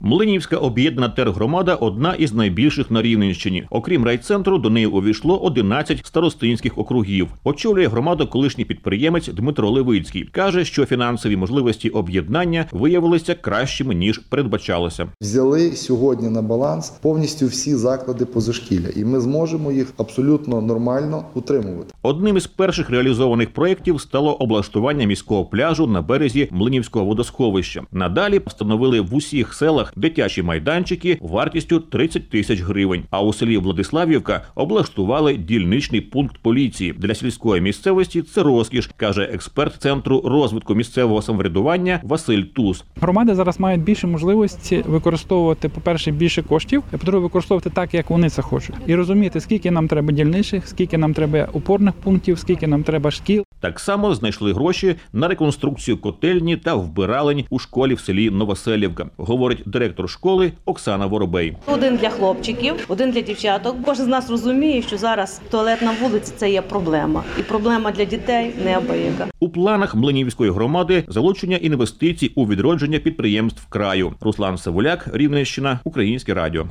Млинівська об'єднана тергромада – одна із найбільших на Рівненщині. Окрім райцентру, до неї увійшло 11 старостинських округів. Очолює громаду колишній підприємець Дмитро Левицький. Каже, що фінансові можливості об'єднання виявилися кращими, ніж передбачалося. Взяли сьогодні на баланс повністю всі заклади позашкілля, і ми зможемо їх абсолютно нормально утримувати. Одним із перших реалізованих проєктів стало облаштування міського пляжу на березі Млинівського водосховища. Надалі встановили в усіх селах дитячі майданчики вартістю 30 тисяч гривень. А у селі Владиславівка облаштували дільничний пункт поліції. Для сільської місцевості це розкіш, каже експерт Центру розвитку місцевого самоврядування Василь Туз. Громади зараз мають більше можливості використовувати, по-перше, більше коштів, а по-друге, використовувати так, як вони це хочуть. І розуміти, скільки нам треба дільничих, скільки нам треба опорних пунктів, скільки нам треба шкіл. Так само знайшли гроші на реконструкцію котельні та вбиралень у школі в селі Новоселівка, говорить директор школи Оксана Воробей. Один для хлопчиків, один для дівчаток. Кожен з нас розуміє, що зараз туалет на вулиці – це є проблема. І проблема для дітей неабияка. У планах Млинівської громади залучення інвестицій у відродження підприємств краю. Руслан Савуляк, Рівненщина, Українське радіо.